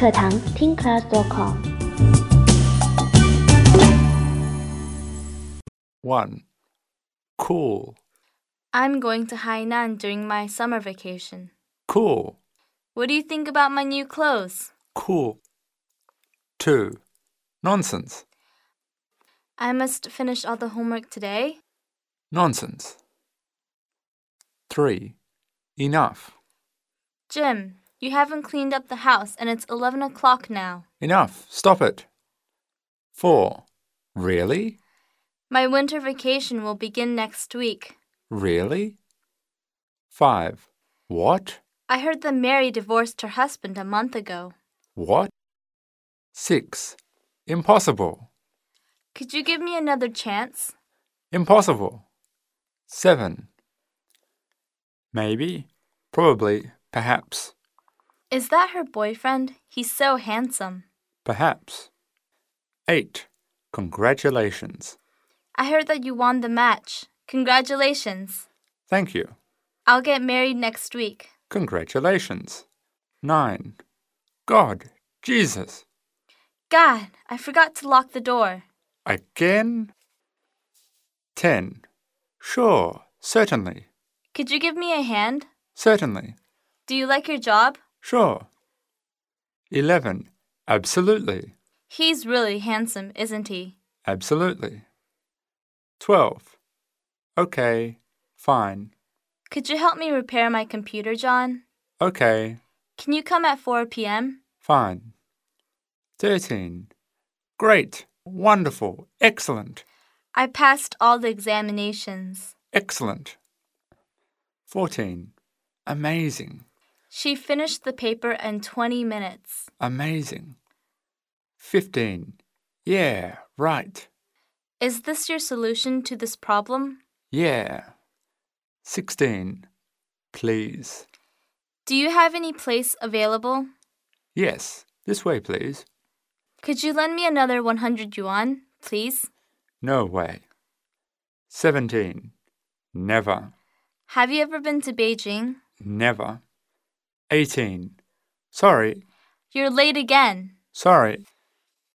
课堂 teenclass.com。 1. Cool. I'm going to Hainan during my summer vacation. Cool. What do you think about my new clothes? Cool. 2. Nonsense. I must finish all the homework today. Nonsense. 3. Enough. Jim, you haven't cleaned up the house and it's 11 o'clock now. Enough. Stop it. 4. Really? My winter vacation will begin next week. Really? 5. What? I heard that Mary divorced her husband a month ago. What? 6. Impossible. Could you give me another chance? Impossible. 7. Maybe, probably, perhaps, Is that her boyfriend? He's so handsome. perhaps. 8. Congratulations. I heard that you won the match. Congratulations. Thank you. I'll get married next week. Congratulations. 9. God, Jesus. God, I forgot to lock the door. Again? 10. Sure, certainly, Could you give me a hand? certainly, Do you like your job? sure. 11. Absolutely, He's really handsome, isn't he? absolutely. 12. Okay, fine, Could you help me repair my computer, John? okay, Can you come at 4 p.m.? fine. 13. Great, wonderful, excellent, I passed all the examinations. excellent. 14. Amazing, She finished the paper in 20 minutes. amazing. 15. Yeah, right, Is this your solution to this problem? yeah. 16. Please. Do you have any place available? Yes, this way, please. Could you lend me another 100 yuan, please? No way. 17. Never, Have you ever been to Beijing? never. 18. Sorry, You're late again. sorry.